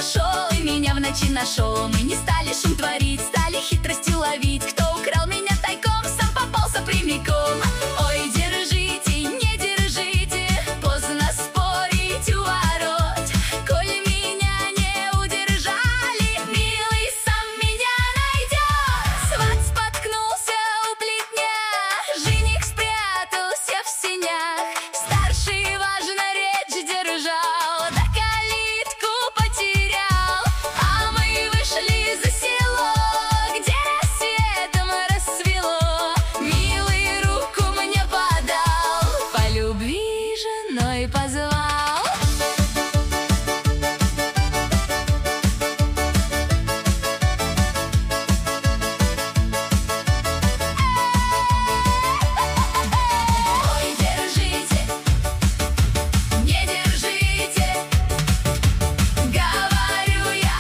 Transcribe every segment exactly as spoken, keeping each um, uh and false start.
прошел и меня в ночи нашел. Мы не стали шум творить, стали хитростью ловить. Кто украл меня тайком, сам попался прямиком. Ой, держите, не держите, поздно спорить у ворот. Коли меня не удержали, милый сам меня найдет. Сват споткнулся у плетня, жених спрятался в сенях. Старший важно речь держал, да калитку потерял. А мы вышли за село, где рассветом рассвело. Милый руку мне подал, по любви женой позвал. Ой, держите, не держите, говорю я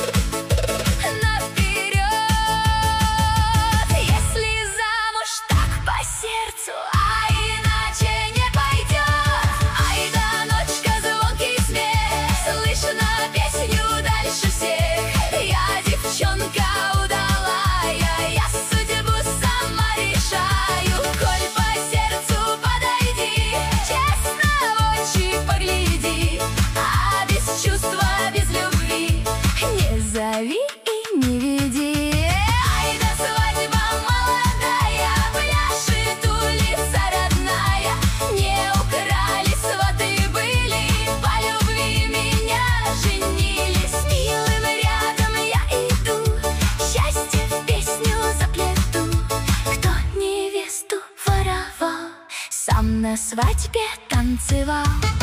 наперед. Если замуж, так по сердцу, а иначе не пойдет. Ай да ночка, звонкий смех, слышно песню дальше всех. Я девчонка удалая, я судьбу сама решаю. Коль по сердцу подойди, честно в очи погляди, а без чувства, без любви не зови и не веди. Ай да свадьба молодая, пляшет улица родная. Не украли, сваты были, по любви меня женили. С милым рядом я иду, счастье в песню заплету. Кто невесту воровал, сам на свадьбе танцевал.